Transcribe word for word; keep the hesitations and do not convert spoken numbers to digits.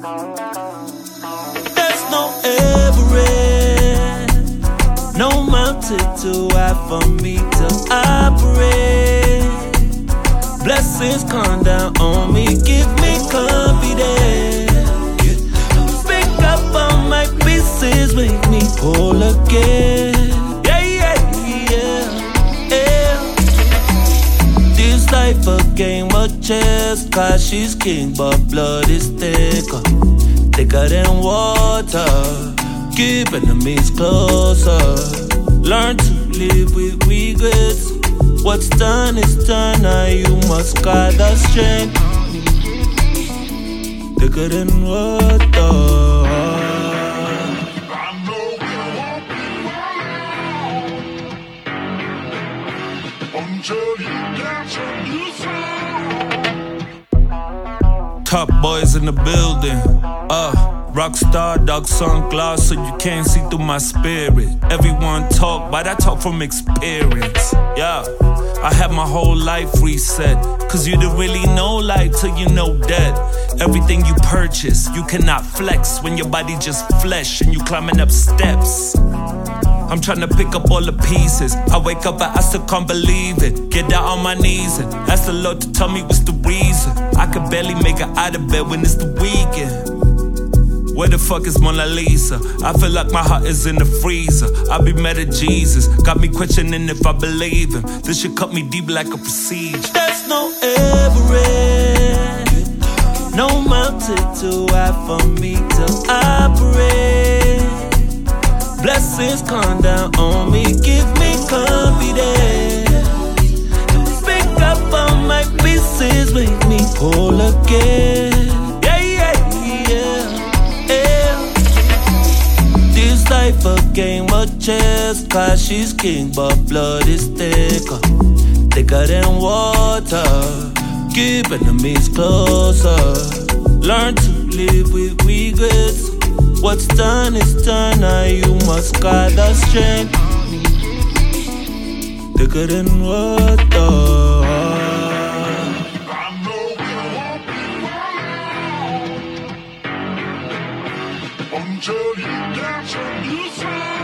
There's no Everest, no mountain too high for me to operate. Blessings come down on me, give me confidence. Pick up all my pieces, make me whole again. Yeah, yeah, yeah, yeah. This life a game of chess, cause she's king, but blood is thicker. Thicker than water, keep enemies closer. Learn to live with regrets. What's done is done, now you must guard the strength. Thicker than water. Top boys in the building, uh Rockstar, dark sunglass, so you can't see through my spirit. Everyone talk, but I talk from experience. Yeah, I had my whole life reset, cause you didn't really know life till you know death. Everything you purchase, you cannot flex when your body just flesh and you climbing up steps. I'm tryna pick up all the pieces. I wake up and I still can't believe it. Get down on my knees and ask the Lord to tell me what's the reason. I can barely make it out of bed when it's the weekend. Where the fuck is Mona Lisa? I feel like my heart is in the freezer. I be mad at Jesus, got me questioning if I believe him. This shit cut me deep like a procedure. There's no Everest, no mountain too high for me to operate. Blessings come down on me, give me confidence. Pick up all my pieces, make me whole again. Yeah, yeah, yeah, yeah. This life a game of chess, cause she's king, but blood is thicker. Thicker than water, keep enemies closer. Learn to live with regrets. What's done is done, now you must guard the strength. Thicker than water. Until you get your new sound.